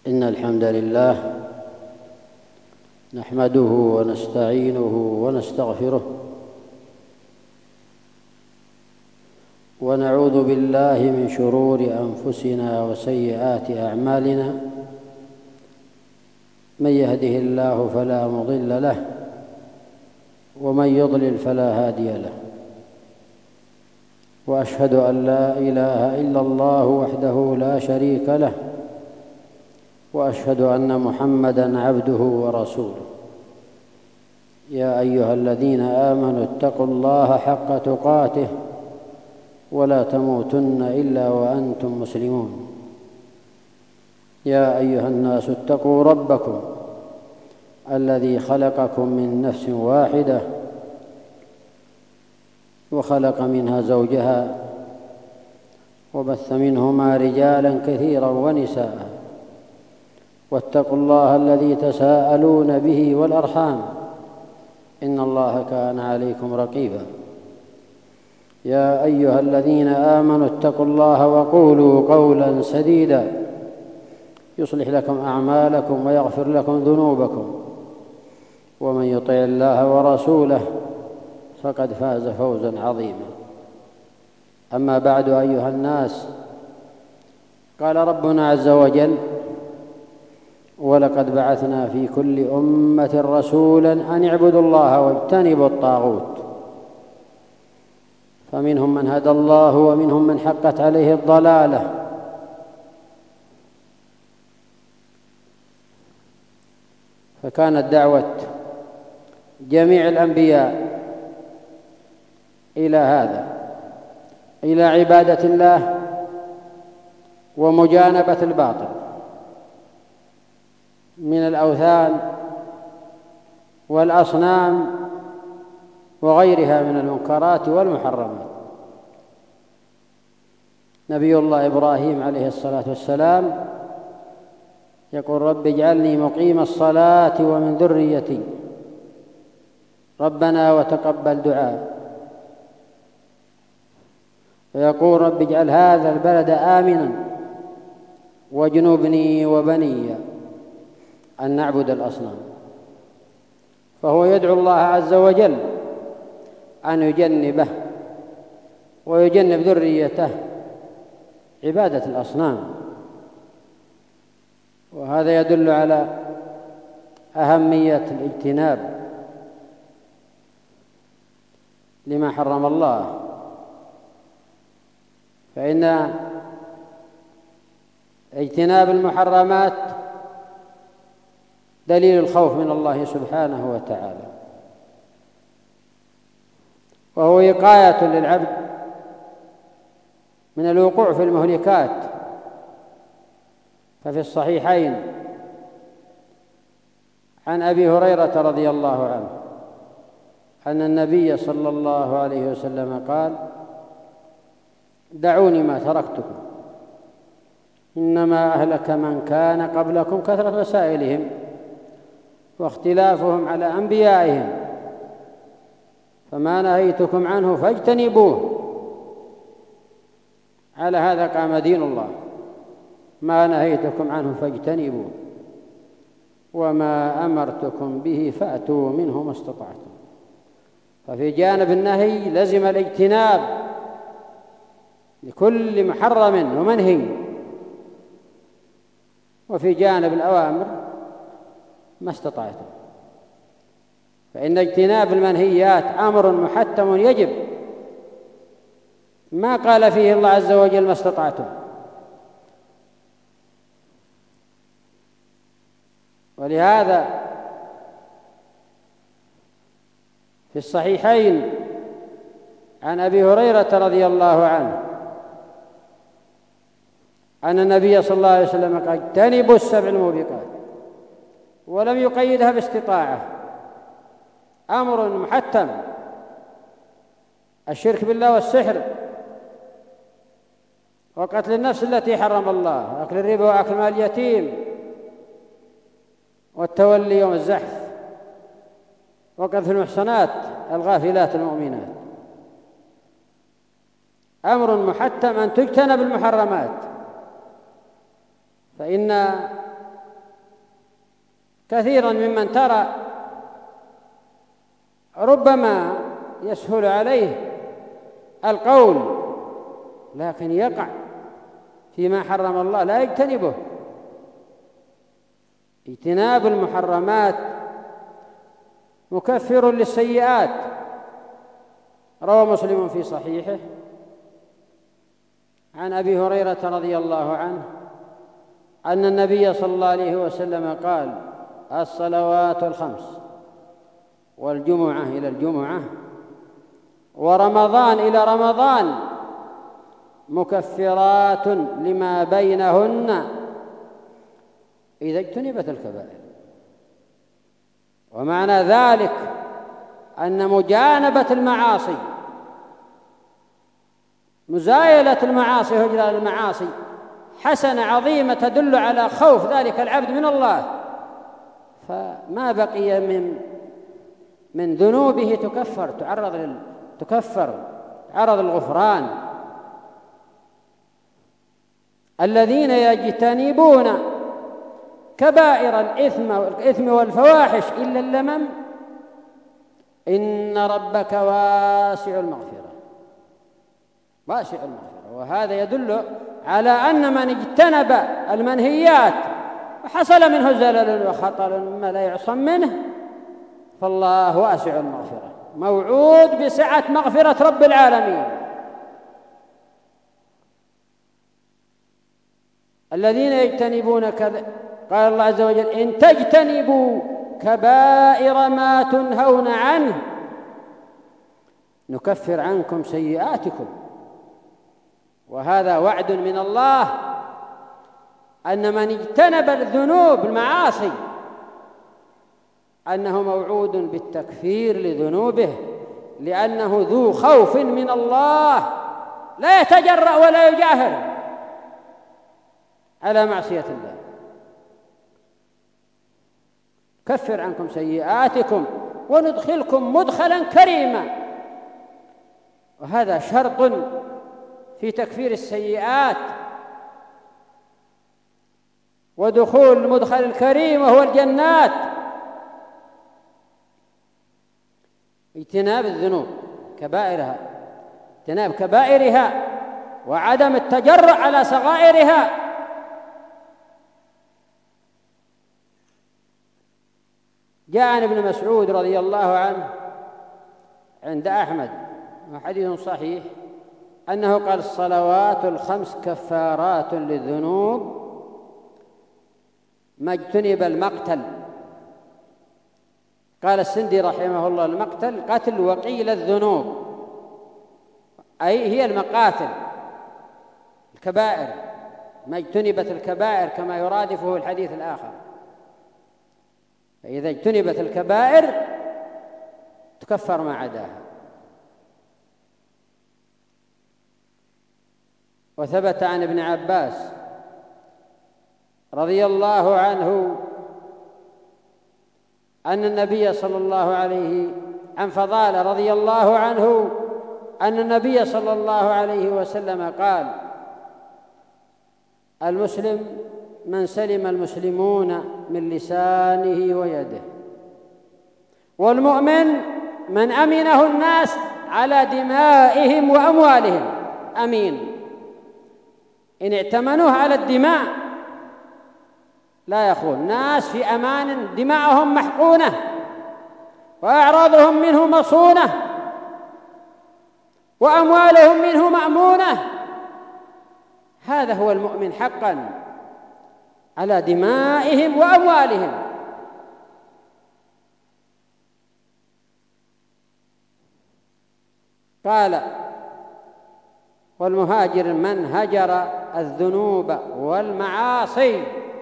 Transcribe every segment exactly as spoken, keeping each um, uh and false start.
إن الحمد لله نحمده ونستعينه ونستغفره ونعوذ بالله من شرور أنفسنا وسيئات أعمالنا. من يهده الله فلا مضل له ومن يضلل فلا هادي له، وأشهد أن لا إله إلا الله وحده لا شريك له، وأشهد أن محمدًا عبده ورسوله. يا أيها الذين آمنوا اتقوا الله حق تقاته ولا تموتن إلا وأنتم مسلمون. يا أيها الناس اتقوا ربكم الذي خلقكم من نفس واحدة وخلق منها زوجها وبث منهما رجالا كثيرا ونساء، واتقوا الله الذي تساءلون به والأرحام إن الله كان عليكم رقيبا. يا أيها الذين آمنوا اتقوا الله وقولوا قولا سديدا يصلح لكم أعمالكم ويغفر لكم ذنوبكم، ومن يطع الله ورسوله فقد فاز فوزا عظيما. أما بعد أيها الناس، قال ربنا عز وجل: ولقد بعثنا في كل أمة رسولا أن اعبدوا الله واجتنبوا الطاغوت، فمنهم من هدى الله ومنهم من حقت عليه الضلالة. فكانت دعوة جميع الأنبياء إلى هذا، إلى عبادة الله ومجانبة الباطل من الأوثان والأصنام وغيرها من المنكرات والمحرمات. نبي الله إبراهيم عليه الصلاة والسلام يقول: رب اجعلني مقيم الصلاة ومن ذريتي ربنا وتقبل دعاء. ويقول: رب اجعل هذا البلد آمنا واجنبني وبني أن نعبد الأصنام. فهو يدعو الله عز وجل أن يجنبه ويجنب ذريته عبادة الأصنام، وهذا يدل على أهمية الاجتناب لما حرم الله، فإن اجتناب المحرمات دليل الخوف من الله سبحانه وتعالى، وهو وقاية للعبد من الوقوع في المهلكات. ففي الصحيحين عن أبي هريرة رضي الله عنه أن النبي صلى الله عليه وسلم قال: دعوني ما تركتكم، إنما أهلك من كان قبلكم كثرة مسائلهم واختلافهم على أنبيائهم، فما نهيتكم عنه فاجتنبوه. على هذا قام دين الله: ما نهيتكم عنه فاجتنبوه وما أمرتكم به فأتوا منه ما استطعتم. ففي جانب النهي لزم الاجتناب لكل محرم ومنهي، وفي جانب الأوامر ما استطعتم، فإن اجتناب المنهيات أمر محتم يجب، ما قال فيه الله عز وجل ما استطعتم. ولهذا في الصحيحين عن أبي هريرة رضي الله عنه أن النبي صلى الله عليه وسلم قال: اجتنبوا السبع الموبقات، ولم يقيدها باستطاعة، أمر محتم: الشرك بالله والسحر، وقتل النفس التي حرم الله، أكل الربا وأكل مال اليتيم، والتولي يوم الزحف، وقذف المحصنات الغافلات المؤمنات. أمر محتم أن تجتنب المحرمات، فإن كثيرا ممن ترى ربما يسهل عليه القول لكن يقع فيما حرم الله لا يجتنبه. اجتناب المحرمات مكفر للسيئات. روى مسلم في صحيحه عن أبي هريرة رضي الله عنه أن النبي صلى الله عليه وسلم قال: الصلوات الخمس والجمعة إلى الجمعة ورمضان إلى رمضان مكفرات لما بينهن إذا اجتنبت الكبائر. ومعنى ذلك أن مجانبة المعاصي، مزايلة المعاصي وهجران المعاصي حسنة عظيمة تدل على خوف ذلك العبد من الله، فما بقي من من ذنوبه تكفر تعرض لل... تكفر تعرض للغفران. الذين يجتنبون كبائر الإثم والإثم والفواحش إلا اللمم إن ربك واسع المغفرة، واسع المغفرة. وهذا يدل على أن من اجتنب المنهيات وحصل منه زلل وخطل مما لا يعصم منه فالله واسع المغفرة، موعود بسعة مغفرة رب العالمين. الذين يجتنبون كذا، قال الله عز وجل: إن تجتنبوا كبائر ما تنهون عنه نكفر عنكم سيئاتكم. وهذا وعد من الله أن من اجتنب الذنوب المعاصي أنه موعود بالتكفير لذنوبه، لأنه ذو خوف من الله لا يتجرأ ولا يجاهر على معصية الله. كفر عنكم سيئاتكم وندخلكم مدخلا كريما. وهذا شرط في تكفير السيئات، ودخول المدخل الكريم وهو الجنات. اجتناب الذنوب كبائرها، اجتناب كبائرها وعدم التجرؤ على صغائرها. جاء عن ابن مسعود رضي الله عنه عند أحمد وحديث صحيح أنه قال: الصلوات الخمس كفارات للذنوب ما اجتنب المقتل. قال السندي رحمه الله: المقتل قتل وقيل الذنوب، أي هي المقاتل الكبائر، ما اجتنبت الكبائر كما يرادفه الحديث الآخر. فإذا اجتنبت الكبائر تكفر ما عداها. وثبت عن ابن عباس رضي الله عنه أن النبي صلى الله عليه عن فضالة رضي الله عنه أن النبي صلى الله عليه وسلم قال: المسلم من سلم المسلمون من لسانه ويده، والمؤمن من أمنه الناس على دمائهم وأموالهم. أمين إن ائتمنوه على الدماء لا يخون، ناس في أمان دماءهم محقونة وأعراضهم منه مصونة وأموالهم منه مأمونة. هذا هو المؤمن حقا، على دمائهم وأموالهم. قال: والمهاجر من هجر الذنوب والمعاصي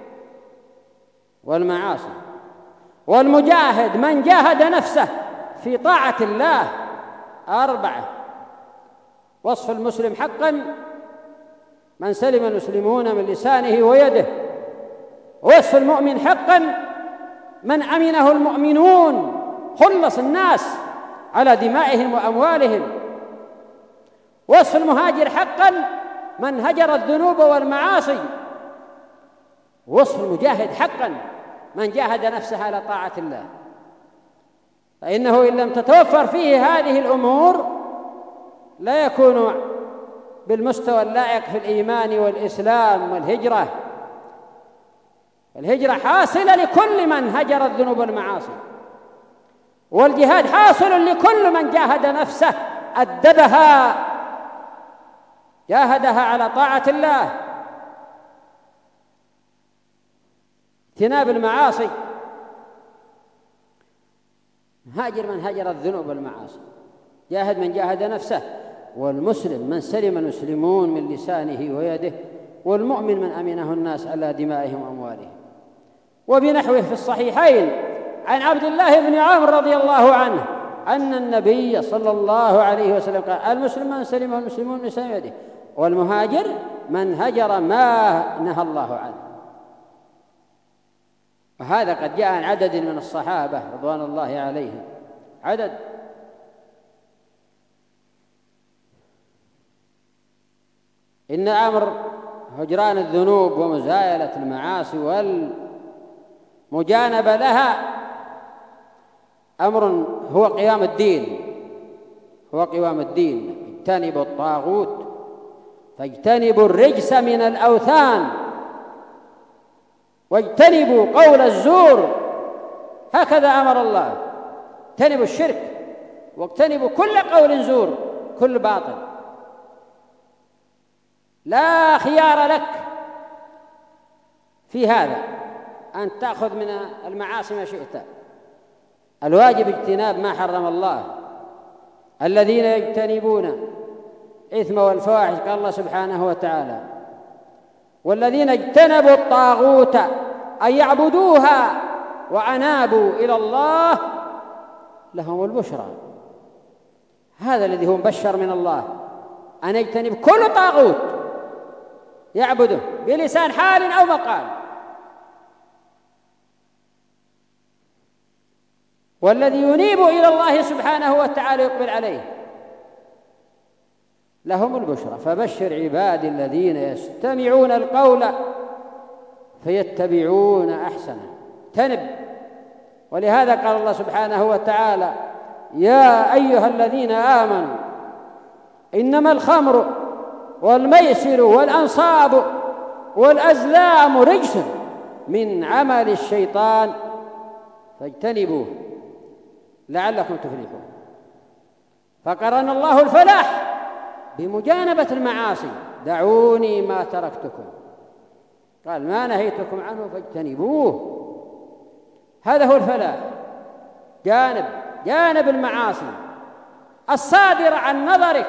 والمعاصي والمجاهد من جاهد نفسه في طاعة الله. أربعة. وصف المسلم حقا: من سلم المسلمون من لسانه ويده. وصف المؤمن حقا: من أمنه المؤمنون، خلص الناس على دمائهم وأموالهم. وصف المهاجر حقا: من هجر الذنوب والمعاصي. وصف المجاهد حقا: من جاهد نفسه على طاعة الله، فإنه إن لم تتوفر فيه هذه الأمور لا يكون بالمستوى اللائق في الإيمان والإسلام والهجرة. الهجرة حاصلة لكل من هجر الذنوب والمعاصي، والجهاد حاصل لكل من جاهد نفسه أدبها، جاهدها على طاعة الله. اجتناب المعاصي، هاجر من هجر الذنوب والمعاصي، جاهد من جاهد نفسه، والمسلم من سلم المسلمون من لسانه ويده، والمؤمن من أمنه الناس على دمائهم وأموالهم. وبنحوه في الصحيحين عن عبد الله بن عمرو رضي الله عنه أن النبي صلى الله عليه وسلم قال: المسلم من سلمه المسلمون من لسانه ويده، والمهاجر من هجر ما نهى الله عنه. وهذا قد جاء عن عدد من الصحابة رضوان الله عليهم، عدد. إن أمر هجران الذنوب ومزايلة المعاصي والمجانبة لها أمر هو قيام الدين، هو قوام الدين. اجتنبوا الطاغوت فاجتنبوا الرجس من الأوثان واجتنبوا قول الزور، هكذا أمر الله. اجتنبوا الشرك واجتنبوا كل قول زور، كل باطل. لا خيار لك في هذا أن تأخذ من المعاصي ما شئت، الواجب اجتناب ما حرم الله. الذين يجتنبون إثم والفواحش، قال الله سبحانه وتعالى: والذين اجتنبوا الطاغوت أن يعبدوها وأنابوا إلى الله لهم البشرى. هذا الذي هو مبشر من الله، أن يجتنب كل طاغوت يعبده بلسان حال أو مقال. والذي ينيب إلى الله سبحانه وتعالى يقبل عليه لهم البشرى. فبشر عبادي الذين يستمعون القول فيتبعون أحسنه. تنب. ولهذا قال الله سبحانه وتعالى: يا أيها الذين آمنوا إنما الخمر والميسر والأنصاب والأزلام رجس من عمل الشيطان فاجتنبوه لعلكم تفلحون. فقرن الله الفلاح بمجانبة المعاصي: دعوني ما تركتكم، قال ما نهيتكم عنه فاجتنبوه. هذا هو الفلاح. جانب جانب المعاصي الصادرة عن نظرك،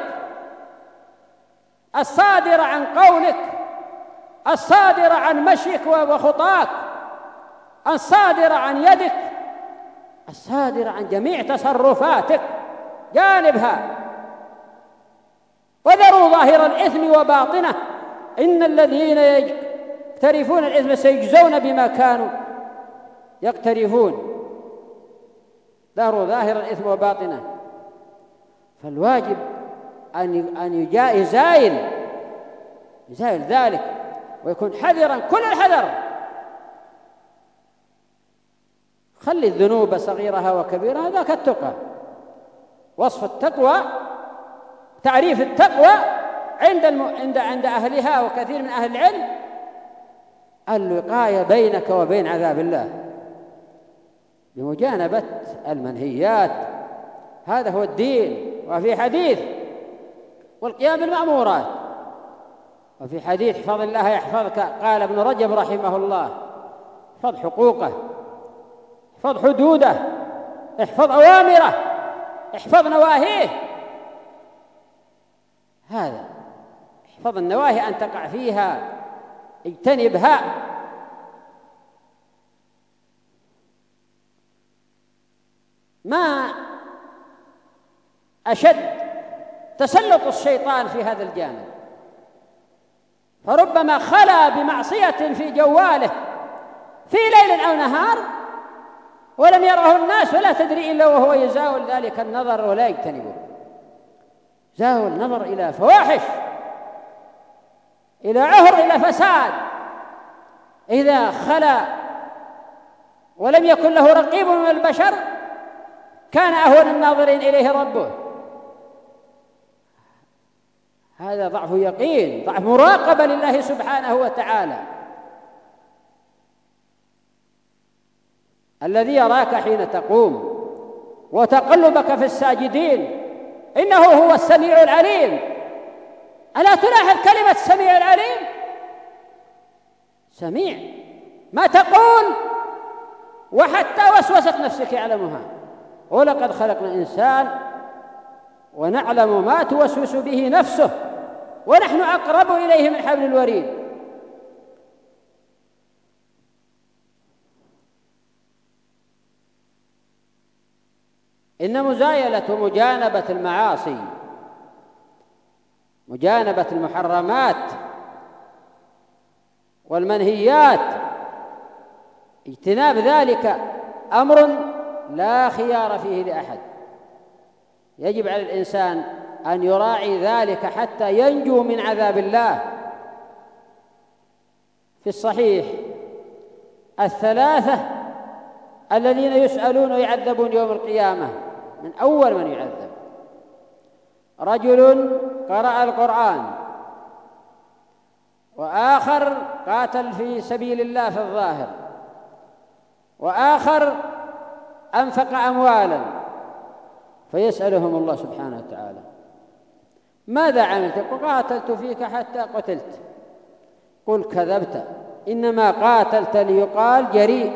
الصادرة عن قولك، الصادرة عن مشيك وخطاك، الصادرة عن يدك، الصادرة عن جميع تصرفاتك، جانبها. وذروا ظاهر الإثم وباطنه، إن الذين يقترفون الإثم سيجزون بما كانوا يقترفون. ذروا ظاهر الإثم وباطنه. فالواجب أن أن يزايل يزايل ذلك ويكون حذرا كل الحذر. خلي الذنوب صغيرها وكبيرها، ذاك التقى. وصف التقوى، تعريف التقوى عند الم... عند عند أهلها وكثير من أهل العلم: الوقاية بينك وبين عذاب الله بمجانبة المنهيات. هذا هو الدين. وفي حديث: والقيام بالمأمورات. وفي حديث: احفظ الله يحفظك. قال ابن رجب رحمه الله: احفظ حقوقه، احفظ حدوده، احفظ أوامره، احفظ نواهيه. هذا احفظ النواهي أن تقع فيها، اجتنبها. ما أشد تسلط الشيطان في هذا الجانب، فربما خلا بمعصية في جواله في ليل أو نهار ولم يره الناس، ولا تدري إلا وهو يزاول ذلك النظر ولا يجتنبه. زاول النظر إلى فواحش، إلى عهر، إلى فساد. إذا خلا ولم يكن له رقيب من البشر كان أهون الناظرين إليه ربه. هذا ضعف يقين، ضعف مراقبة لله سبحانه وتعالى، الذي يراك حين تقوم وتقلبك في الساجدين، إنه هو السميع العليم. ألا تلاحظ كلمة السميع العليم؟ سميع ما تقول، وحتى وسوسة نفسك يعلمها. ولقد خلقنا الإنسان ونعلم ما توسوس به نفسه ونحن أقرب إليه من حبل الوريد. إن مزايلة ومجانبة المعاصي، مجانبة المحرمات والمنهيات، اجتناب ذلك أمر لا خيار فيه لأحد. يجب على الإنسان أن يراعي ذلك حتى ينجو من عذاب الله. في الصحيح الثلاثة الذين يسألون ويعذبون يوم القيامة، من أول من يعذب رجل قرأ القرآن، وآخر قاتل في سبيل الله في الظاهر، وآخر أنفق أموالا، فيسألهم الله سبحانه وتعالى: ماذا عملت؟ قاتلت فيك حتى قتلت. قل كذبت، إنما قاتلت ليقال جريء.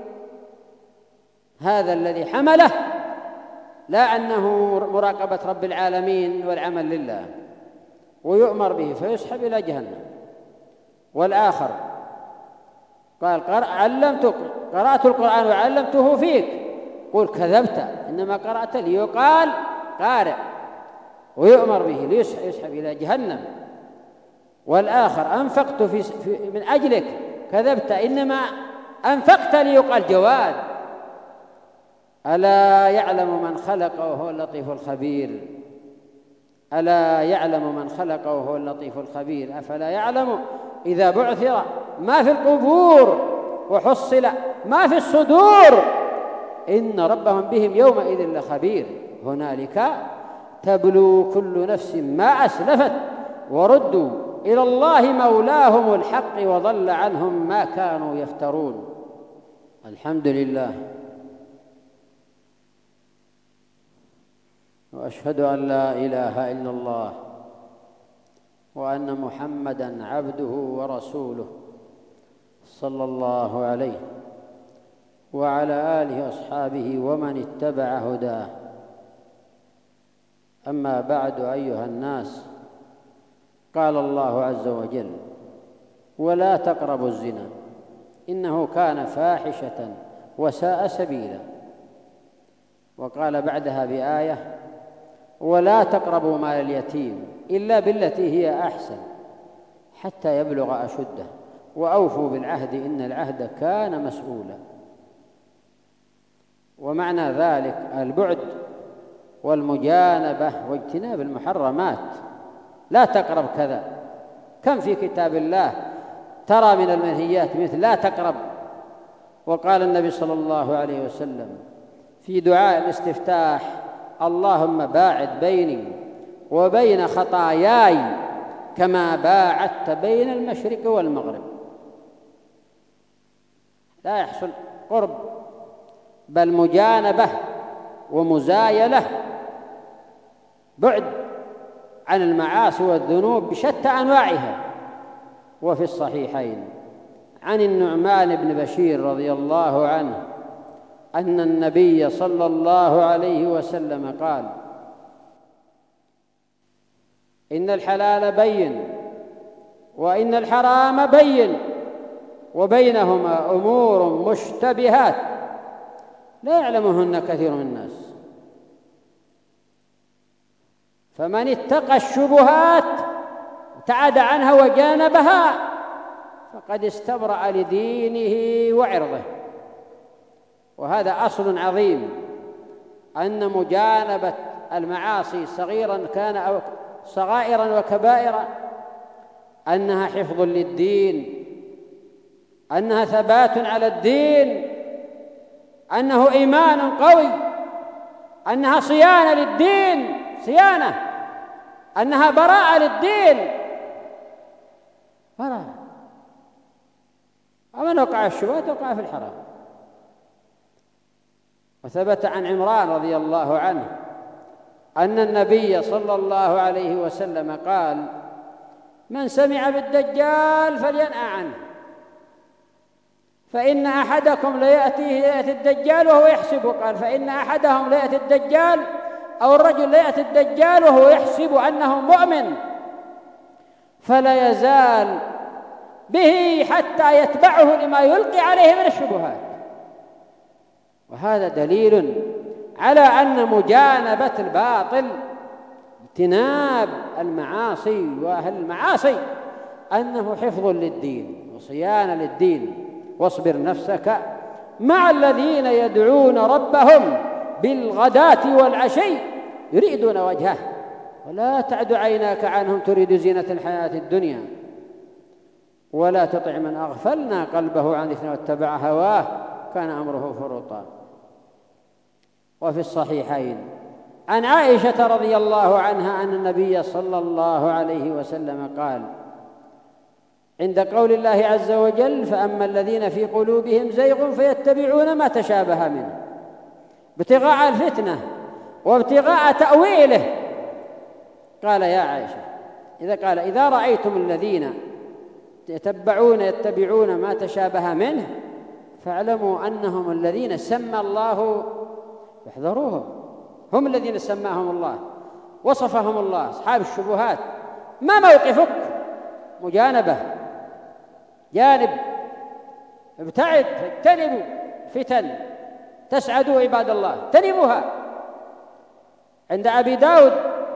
هذا الذي حمله لا أنه مراقبة رب العالمين والعمل لله، ويؤمر به فيسحب إلى جهنم. والآخر قال علمتك، قرأت القرآن وعلمته فيك. قل كذبت، إنما قرأت ليقال قارئ، ويؤمر به ليسحب إلى جهنم. والآخر أنفقت في من أجلك، كذبت، إنما أنفقت ليقال جواد. ألا يعلم من خلق وهو اللطيف الخبير، ألا يعلم من خلق وهو اللطيف الخبير. أفلا يعلم إذا بعثر ما في القبور وحصل ما في الصدور إن ربهم بهم يومئذ لخبير. هنالك تبلو كل نفس ما أسلفت وردوا إلى الله مولاهم الحق وضل عنهم ما كانوا يفترون. الحمد لله، وأشهد أن لا إله إلا الله وأن محمدًا عبده ورسوله صلى الله عليه وعلى آله وأصحابه ومن اتبع هداه. أما بعد، أيها الناس، قال الله عز وجل: ولا تقربوا الزنا إنه كان فاحشة وساء سبيلا. وقال بعدها بآية: ولا تقربوا مال اليتيم إلا بالتي هي أحسن حتى يبلغ أشده وأوفوا بالعهد إن العهد كان مسؤولا. ومعنى ذلك البعد والمجانبة واجتناب المحرمات. لا تقرب كذا. كم في كتاب الله ترى من المنهيات مثل لا تقرب. وقال النبي صلى الله عليه وسلم في دعاء الاستفتاح: اللهم باعد بيني وبين خطاياي كما باعدت بين المشرق والمغرب. لا يحصل قرب، بل مجانبة ومزايلة، بعد عن المعاصي والذنوب بشتى أنواعها. وفي الصحيحين عن النعمان بن بشير رضي الله عنه أن النبي صلى الله عليه وسلم قال: إن الحلال بين وإن الحرام بين وبينهما أمور مشتبهات لا يعلمهن كثير من الناس، فمن اتقى الشبهات ابتعد عنها وجانبها فقد استبرأ لدينه وعرضه. وهذا أصل عظيم، أن مجانبة المعاصي صغيرا كان أو صغائرا وكبائرا أنها حفظ للدين، أنها ثبات على الدين، أنه إيمان قوي، أنها صيانة للدين، صيانة، أنها براءة للدين، براءة. ومن وقع الشبهات وقع في الحرام. وثبت عن عمران رضي الله عنه أن النبي صلى الله عليه وسلم قال: من سمع بالدجال فلينأ عنه، فإن أحدكم ليأتيه ليأتي الدجال وهو يحسب، قال: فإن أحدهم ليأتي الدجال أو الرجل ليأتي الدجال وهو يحسب أنه مؤمن، فلا يزال به حتى يتبعه لما يلقي عليه من الشبهات. وهذا دليل على أن مجانبة الباطل، اجتناب المعاصي وأهل المعاصي، أنه حفظ للدين وصيانة للدين. واصبر نفسك مع الذين يدعون ربهم بالغداة والعشي يريدون وجهه ولا تعد عيناك عنهم تريد زينة الحياة الدنيا ولا تطع من أغفلنا قلبه عن ذكرنا واتبع هواه كان أمره فرطا. وفي الصحيحين عن عائشة رضي الله عنها أن النبي صلى الله عليه وسلم قال عند قول الله عز وجل: فأما الذين في قلوبهم زيغ فيتبعون ما تشابه منه ابتغاء الفتنة وابتغاء تأويله. قال يا عائشة إذا قال إذا رأيتم الذين يتبعون يتبعون ما تشابه منه فاعلموا أنهم الذين سمى الله، احذروهم، هم الذين سماهم الله، وصفهم الله، أصحاب الشبهات. ما موقفك؟ مجانبة، جانب، ابتعد، فاجتنبوا فتن تسعدوا عباد الله، اجتنبوها. عند أبي داود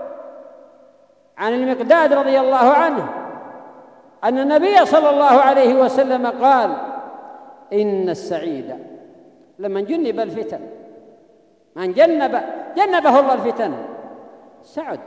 عن المقداد رضي الله عنه أن النبي صلى الله عليه وسلم قال: إن السعيد لمن جنب الفتن، من جنب جنبه الله الفتن سعد.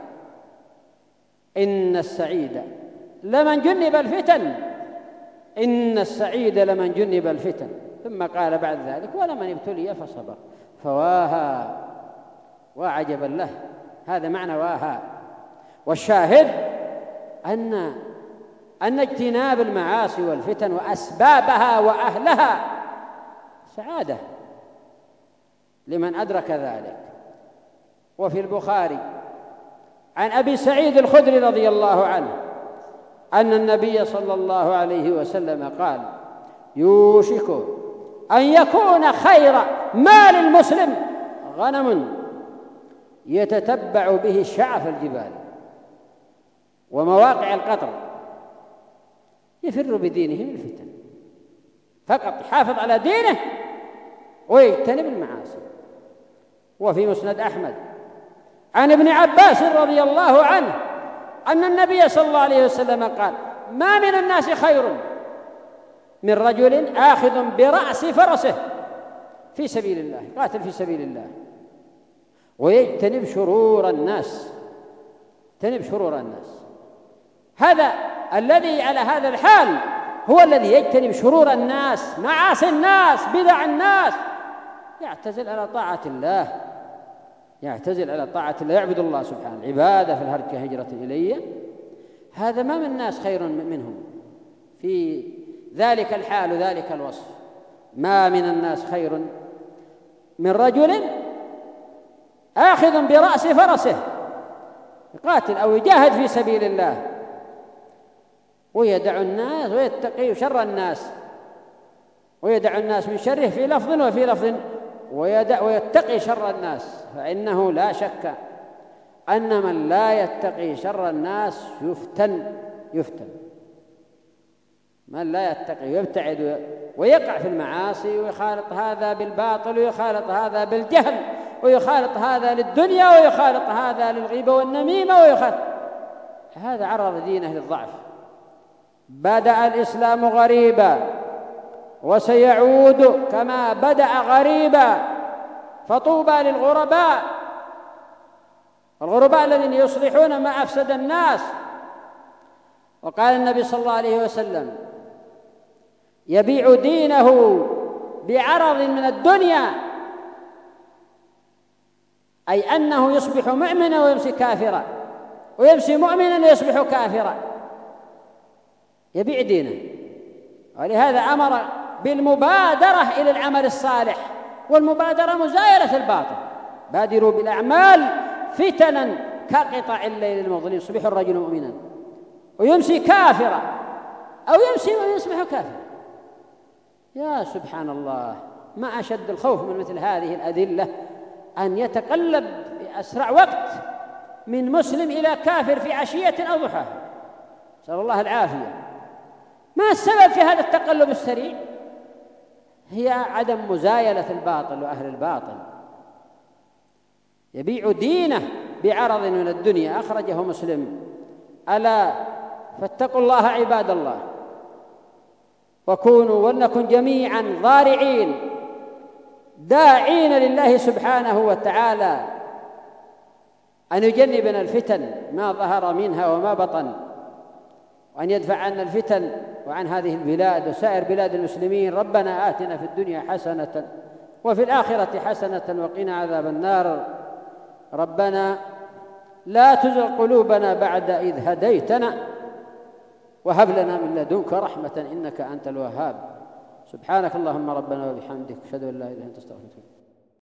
إن السعيد لمن جنب الفتن، إن السعيد لمن جنب الفتن. ثم قال بعد ذلك: ولمن ابتلي فصبر فواها وعجبا له. هذا معنى واها. والشاهد أن أن اجتناب المعاصي والفتن وأسبابها وأهلها سعادة لمن أدرك ذلك. وفي البخاري عن أبي سعيد الخدري رضي الله عنه أن النبي صلى الله عليه وسلم قال: يوشك أن يكون خير مال المسلم غنم يتتبع به شعف الجبال ومواقع القطر، يفر بدينه من الفتن، فقط يحافظ على دينه ويجتنب المعاصي. وفي مسند أحمد عن ابن عباس رضي الله عنه أن النبي صلى الله عليه وسلم قال: ما من الناس خير من رجل آخذ برأس فرسه في سبيل الله، قاتل في سبيل الله، ويجتنب شرور الناس، يجتنب شرور الناس. هذا الذي على هذا الحال هو الذي يجتنب شرور الناس، معاصي الناس، بدع الناس، يعتزل على طاعة الله، يعتزل على طاعة الله، يعبد الله سبحانه. عبادة في الهرج كهجرة إلي، هذا ما من الناس خير منهم في ذلك الحال وذلك الوصف. ما من الناس خير من رجل آخذ برأس فرسه يقاتل أو يجاهد في سبيل الله ويدع الناس ويتقي شر الناس، ويدع الناس من شره في لفظ وفي لفظ ويدع ويتقي شر الناس. فإنه لا شك أن من لا يتقي شر الناس يفتن يفتن من لا يتقي ويبتعد ويقع في المعاصي، ويخالط هذا بالباطل ويخالط هذا بالجهل ويخالط هذا للدنيا ويخالط هذا للغيبة والنميمة ويخالط هذا، عرض دينه للضعف. بدأ الإسلام غريبا وسيعود كما بدأ غريبا، فطوبى للغرباء، الغرباء الذين يصلحون ما أفسد الناس. وقال النبي صلى الله عليه وسلم: يبيع دينه بعرض من الدنيا أي أنه يصبح مؤمنا ويمسي كافرا، ويمسي مؤمنا ويصبح كافرا، يبيع دينه. ولهذا أمر بالمبادرة إلى العمل الصالح، والمبادرة مزايلة الباطل. بادروا بالأعمال فتنا كقطع الليل المظلم، يصبح الرجل مؤمنا ويمسي كافرا، أو يمسي ويصبح كافرا. يا سبحان الله، ما أشد الخوف من مثل هذه الأذلة، أن يتقلب بأسرع وقت من مسلم إلى كافر في عشية أو ضحاها، نسأل الله العافية. ما السبب في هذا التقلب السريع؟ هي عدم مزايلة الباطل وأهل الباطل. يبيع دينه بعرض من الدنيا. أخرجه مسلم. ألا فاتقوا الله عباد الله، وكونوا ولنكن جميعا ضارعين داعين لله سبحانه وتعالى أن يجنبنا الفتن ما ظهر منها وما بطن، وأن يدفع عنا الفتن وعن هذه البلاد وسائر بلاد المسلمين. ربنا آتنا في الدنيا حسنة وفي الآخرة حسنة وقنا عذاب النار. ربنا لا تزغ قلوبنا بعد إذ هديتنا وهب لنا من لدنك رحمة إنك أنت الوهاب. سبحانك اللهم ربنا وبحمدك، أشهد أن لا إله إلا أنت، أستغفرك.